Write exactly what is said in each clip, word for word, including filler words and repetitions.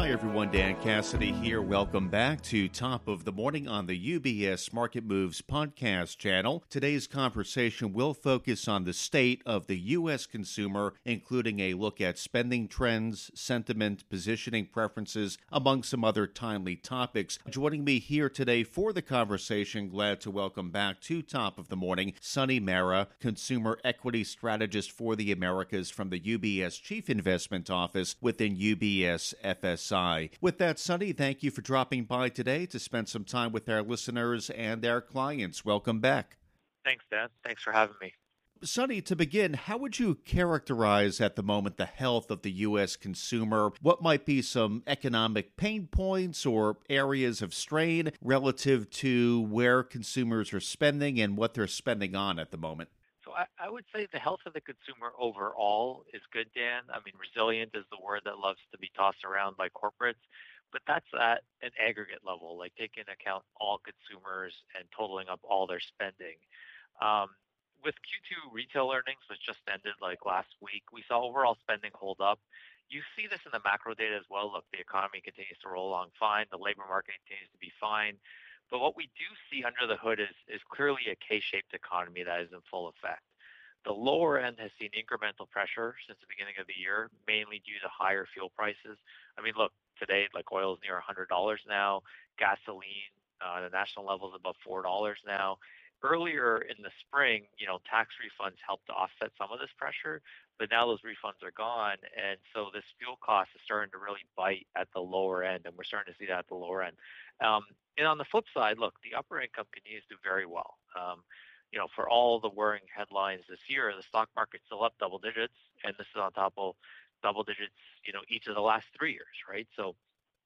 Hi everyone, Dan Cassidy here. Welcome back to Top of the Morning on the U B S Market Moves podcast channel. Today's conversation will focus on the state of the U S consumer, including a look at spending trends, sentiment, positioning preferences, among some other timely topics. Joining me here today for the conversation, glad to welcome back to Top of the Morning, Sunny Mehra, Consumer Equity Strategist for the Americas from the U B S Chief Investment Office within U B S F S I. With that, Sunny, thank you for dropping by today to spend some time with our listeners and our clients. Welcome back. Thanks, Dan. Thanks for having me. Sunny, to begin, how would you characterize at the moment the health of the U S consumer? What might be some economic pain points or areas of strain relative to where consumers are spending and what they're spending on at the moment? So I, I would say the health of the consumer overall is good, Dan. I mean, resilient is the word that loves to be tossed around by corporates, but that's at an aggregate level, like taking into account all consumers and totaling up all their spending. Um, with Q two retail earnings, which just ended like last week, we saw overall spending hold up. You see this in the macro data as well. Look, the economy continues to roll along fine. The labor market continues to be fine. But what we do see under the hood is, is clearly a K-shaped economy that is in full effect. The lower end has seen incremental pressure since the beginning of the year, mainly due to higher fuel prices. I mean, look, today, like oil is near one hundred dollars now. Gasoline, uh, the national level is above four dollars now. Earlier in the spring, you know, tax refunds helped to offset some of this pressure, but now those refunds are gone. And so this fuel cost is starting to really bite at the lower end, and we're starting to see that at the lower end. Um, and on the flip side, look, the upper income continues to do very well. Um, you know, for all the worrying headlines this year, the stock market's still up double digits, and this is on top of double digits, you know, each of the last three years, right? So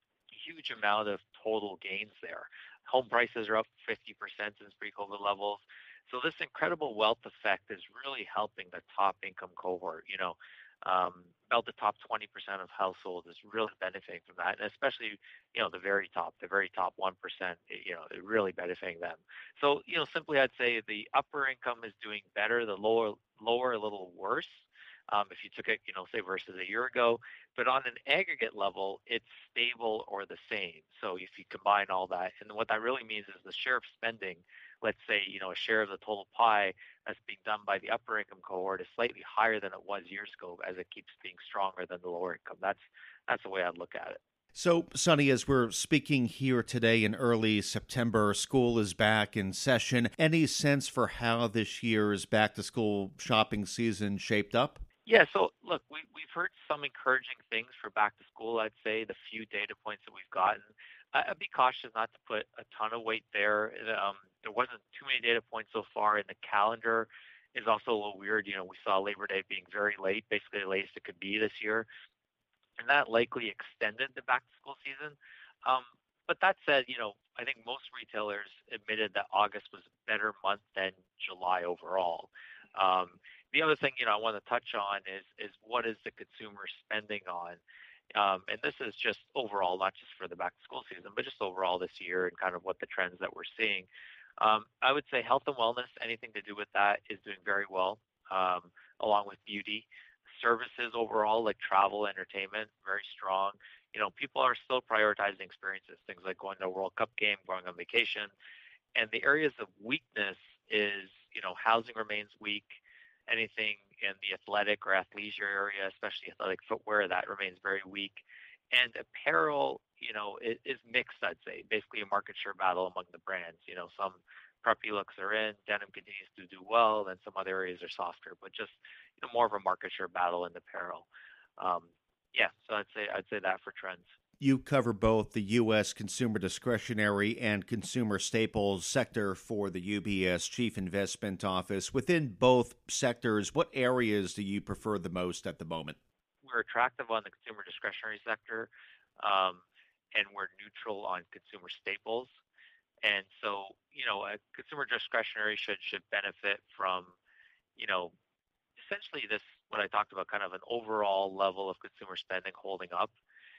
huge amount of total gains there. Home prices are up fifty percent since pre-COVID levels. So this incredible wealth effect is really helping the top income cohort. You know, um, about the top twenty percent of households is really benefiting from that, and especially, you know, the very top, the very top one percent, you know, really benefiting them. So, you know, simply I'd say the upper income is doing better, the lower, lower a little worse. Um, if you took it, you know, say versus a year ago, but on an aggregate level, it's stable or the same. So if you combine all that, and what that really means is the share of spending, let's say, you know, a share of the total pie that's being done by the upper income cohort is slightly higher than it was years ago as it keeps being stronger than the lower income. That's that's the way I'd look at it. So, Sunny, as we're speaking here today in early September, school is back in session. Any sense for how this year's back-to-school shopping season shaped up? Yeah, so look, we, we've heard some encouraging things for back to school, I'd say, the few data points that we've gotten. I- I'd be cautious not to put a ton of weight there. Um, there wasn't too many data points so far, and the calendar is also a little weird. You know, we saw Labor Day being very late, basically the latest it could be this year, and that likely extended the back to school season. Um, but that said, you know, I think most retailers admitted that August was a better month than July overall. Um, the other thing, you know, I want to touch on is is what is the consumer spending on? Um, and this is just overall, not just for the back to school season, but just overall this year and kind of what the trends that we're seeing. Um, I would say health and wellness, anything to do with that, is doing very well, um, along with beauty. Services overall, like travel, entertainment, very strong. You know, people are still prioritizing experiences, things like going to a World Cup game, going on vacation. And the areas of weakness is, you know, housing remains weak. Anything in the athletic or athleisure area, especially athletic footwear, that remains very weak. And apparel, you know, is, is mixed, I'd say. Basically a market share battle among the brands. You know, some preppy looks are in, denim continues to do well, then some other areas are softer, but just, you know, more of a market share battle in apparel. Um, yeah, so I'd say I'd say that for trends. You cover both the U S consumer discretionary and consumer staples sector for the U B S Chief Investment Office. Within both sectors, what areas do you prefer the most at the moment? We're attractive on the consumer discretionary sector, um, and we're neutral on consumer staples. And so, you know, a consumer discretionary should should benefit from, you know, essentially this what I talked about, kind of an overall level of consumer spending holding up,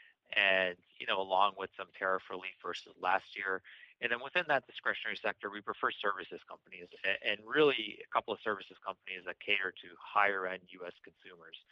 and you know, along with some tariff relief versus last year. And then within that discretionary sector, we prefer services companies, a- and really a couple of services companies that cater to higher end U S consumers.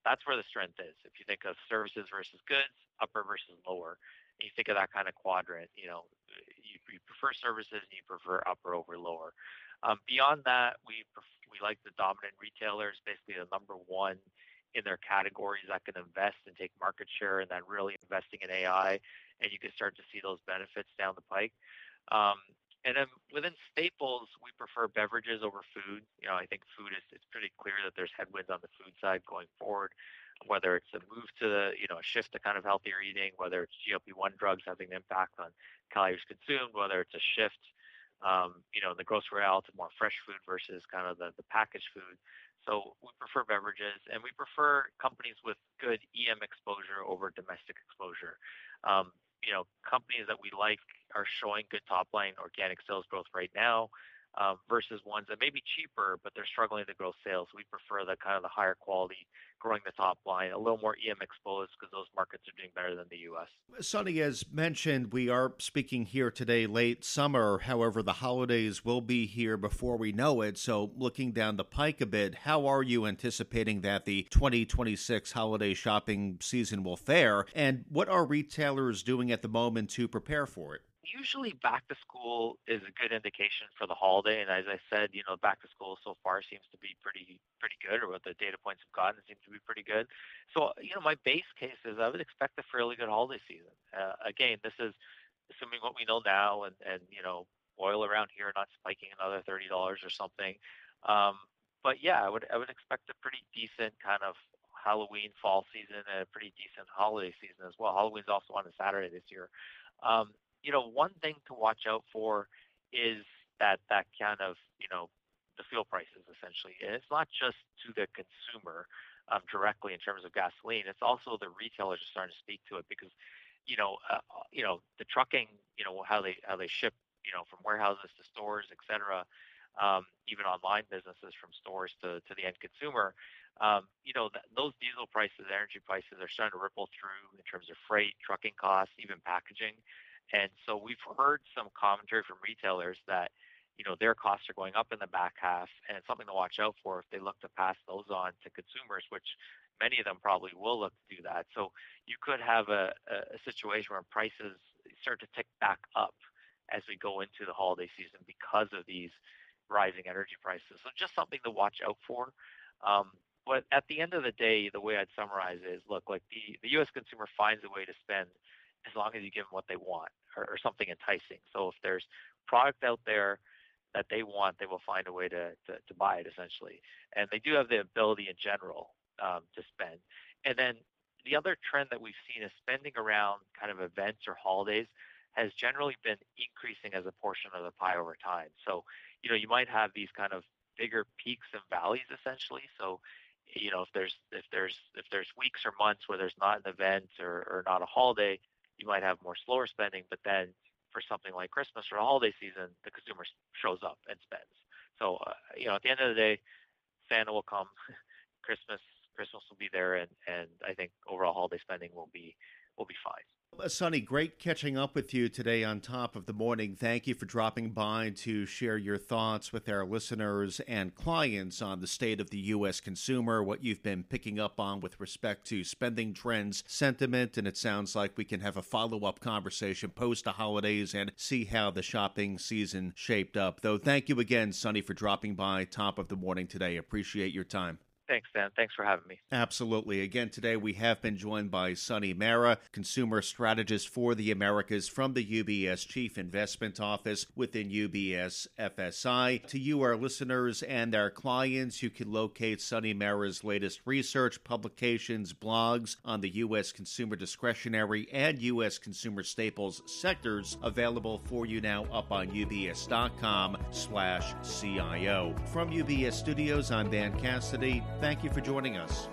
that's where the strength is. If you think of services versus goods, upper versus lower, and you think of that kind of quadrant, you know, you, you prefer services and you prefer upper over lower. Um, beyond that, we pref- we like the dominant retailers, basically the number one in their categories that can invest and take market share, and then really investing in A I, and you can start to see those benefits down the pike. Um, and then within staples, we prefer beverages over food. You know, I think food is it's pretty clear that there's headwinds on the food side going forward, whether it's a move to the, you know, a shift to kind of healthier eating, whether it's G L P one drugs having an impact on calories consumed, whether it's a shift, um, you know, in the grocery aisle to more fresh food versus kind of the, the packaged food. So we prefer beverages, and we prefer companies with good E M exposure over domestic exposure. Um, you know, companies that we like are showing good top line organic sales growth right now, um, versus ones that may be cheaper, but they're struggling to grow sales. We prefer the kind of the higher quality, growing the top line, a little more E M exposed because those markets are doing better than the U S. Sonny, as mentioned, we are speaking here today late summer. However, the holidays will be here before we know it. So looking down the pike a bit, how are you anticipating that the twenty twenty-six holiday shopping season will fare? And what are retailers doing at the moment to prepare for it? Usually back to school is a good indication for the holiday. And as I said, you know, back to school so far seems to be pretty, pretty good, or what the data points have gotten seem to be pretty good. So, you know, my base case is I would expect a fairly good holiday season. Uh, again, this is assuming what we know now, and, and, you know, oil around here not spiking another thirty dollars or something. Um, but yeah, I would, I would expect a pretty decent kind of Halloween fall season and a pretty decent holiday season as well. Halloween's also on a Saturday this year. Um, you know, one thing to watch out for is that that kind of, you know, the fuel prices essentially. And it's not just to the consumer um, directly in terms of gasoline. It's also the retailers are starting to speak to it because, you know, uh, you know, the trucking, you know, how they how they ship, you know, from warehouses to stores, et cetera. Um, even online businesses from stores to, to the end consumer. Um, you know, th- those diesel prices, energy prices are starting to ripple through in terms of freight, trucking costs, even packaging. And so we've heard some commentary from retailers that, you know, their costs are going up in the back half, and it's something to watch out for if they look to pass those on to consumers, which many of them probably will look to do that. So you could have a, a situation where prices start to tick back up as we go into the holiday season because of these rising energy prices. So just something to watch out for. Um, but at the end of the day, the way I'd summarize it is, look, like the, the U S consumer finds a way to spend as long as you give them what they want, or, or something enticing. So if there's product out there that they want, they will find a way to, to, to buy it essentially. And they do have the ability in general um, to spend. And then the other trend that we've seen is spending around kind of events or holidays has generally been increasing as a portion of the pie over time. So, you know, you might have these kind of bigger peaks and valleys essentially. So, you know, if there's if there's if there's weeks or months where there's not an event or, or not a holiday, you might have more slower spending, but then for something like Christmas or a holiday season, the consumer shows up and spends. So, uh, you know, at the end of the day, Santa will come, Christmas, Christmas will be there, and, and I think overall holiday spending will be will be fine. Uh, Sonny, great catching up with you today on Top of the Morning. Thank you for dropping by to share your thoughts with our listeners and clients on the state of the U S consumer, what you've been picking up on with respect to spending trends, sentiment, and it sounds like we can have a follow-up conversation post the holidays and see how the shopping season shaped up. Though, thank you again, Sonny, for dropping by Top of the Morning today. Appreciate your time. Thanks, Dan. Thanks for having me. Absolutely. Again, today we have been joined by Sonny Mehra, consumer strategist for the Americas from the U B S Chief Investment Office within U B S F S I. To you, our listeners and our clients, you can locate Sonny Mehra's latest research, publications, blogs on the U S consumer discretionary and U S consumer staples sectors available for you now up on ubs.com slash CIO. From U B S Studios, I'm Dan Cassidy. Thank you for joining us.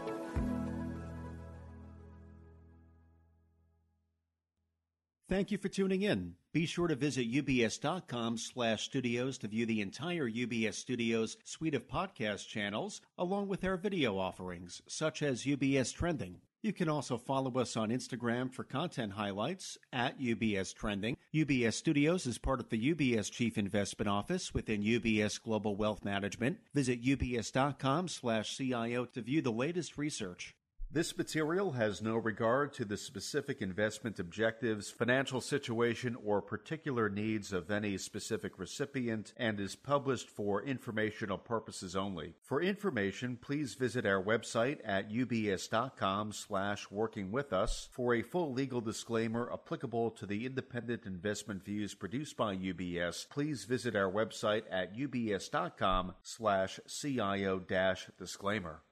Thank you for tuning in. Be sure to visit ubs.com slash studios to view the entire U B S Studios suite of podcast channels, along with our video offerings, such as U B S Trending. You can also follow us on Instagram for content highlights at U B S Trending. U B S Studios is part of the U B S Chief Investment Office within U B S Global Wealth Management. Visit ubs.com slash CIO to view the latest research. This material has no regard to the specific investment objectives, financial situation, or particular needs of any specific recipient and is published for informational purposes only. For information, please visit our website at ubs.com slash working with us. For a full legal disclaimer applicable to the independent investment views produced by U B S, please visit our website at ubs.com slash CIO dash disclaimer.